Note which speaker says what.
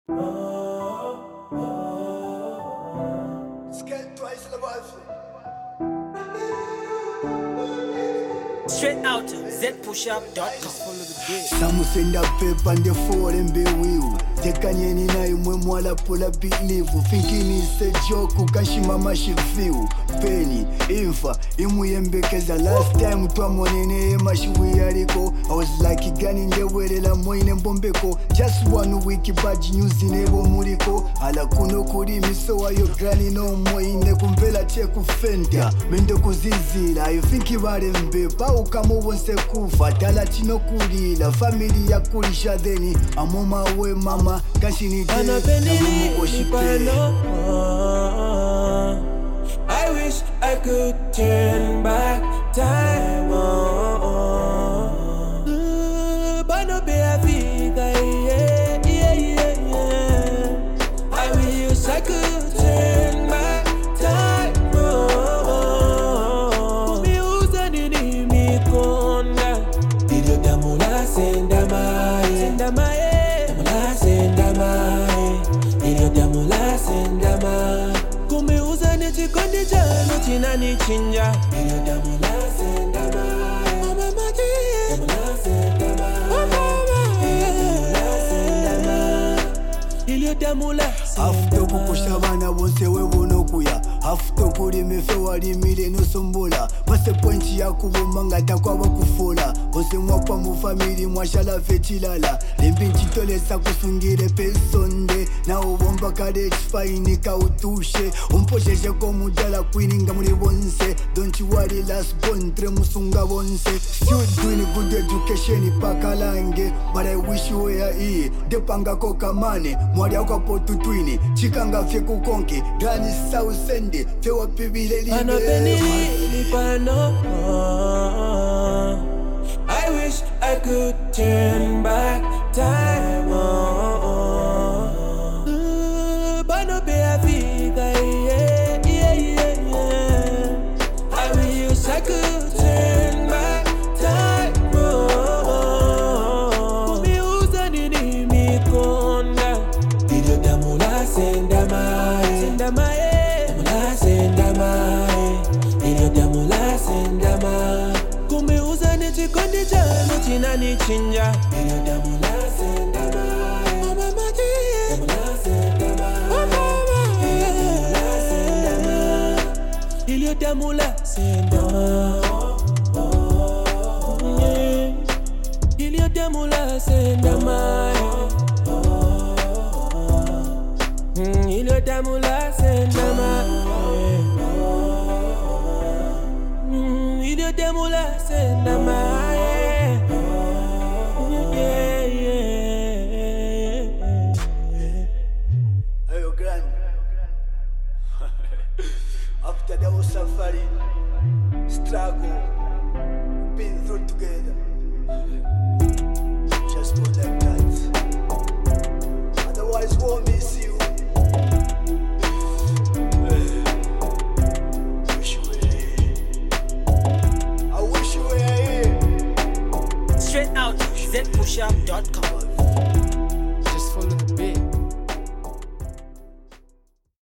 Speaker 1: Straight out to zpushup.com.
Speaker 2: Samusenda paper and the fall and be will. Tekanyeni na imwe mwala pula believe. Thinking it's a joke, ukashima mashifiu. Penny, infa, imuyembekeza last time twamonene mashiwi yariko. I was like igani ndewelera moine mbombeko. Just 1 week bad news inebo muriko. Ala kuno kuri misowa yo granny no moine kumpela cheku fenta. Mende kuzizila, I think ibare mbepa ukamo wonse kufa. Tala chino kuri la family ya kulisha deni. Amoma we mama kashini de.
Speaker 3: I wish I could turn back time. But no be a figure, yeah. I wish I could turn back time. Me usa nini mi konda. Idio damula senda mai. Damula senda mai. Idio damula senda mai. Kumeuza nechikondi chano china nichinja. Idio damula senda mai. Mama maji. Damula senda mai. Idio damula senda mai.
Speaker 2: After kukusha bana bonse webono kuya. After kuri mefe wali mile no sombola. Mase pointi ya kubomanga takwa wakufola. Bonse mwapa mu family mwashala fetilala. Lembi ntitole sa kusungire pesonde. Na ubomba kade chifaini ka utushe. Umposheje ko mudala kwininga muri bonse. Don't you worry last born tre musunga bonse. Still doing good education pakalange. But I wish you were here. Depanga koka mane. Mwari yako potu twini. Chikanga fye kukonke. Gani sa usende. Fewa pibile libe.
Speaker 3: I wish I could turn back time. But no be a figure, yeah. I wish I could turn back time. Me usa nini mi konda. Idio damula senda mai. Damula senda mai. Idio damula senda mai. Kumeuza nechikondi chano china nichinja. Idio damula senda mai. Mama maji. Damula senda mai. Idio damula senda mai. Idio damula senda mai. Idio damula senda mai. Idio damula senda mai.
Speaker 2: Hey, grand. After the whole safari, struggle, been through together. Just go like that. Otherwise, won't miss you. Wish you were here. I wish you were here.
Speaker 1: Straight out to zpushup.com.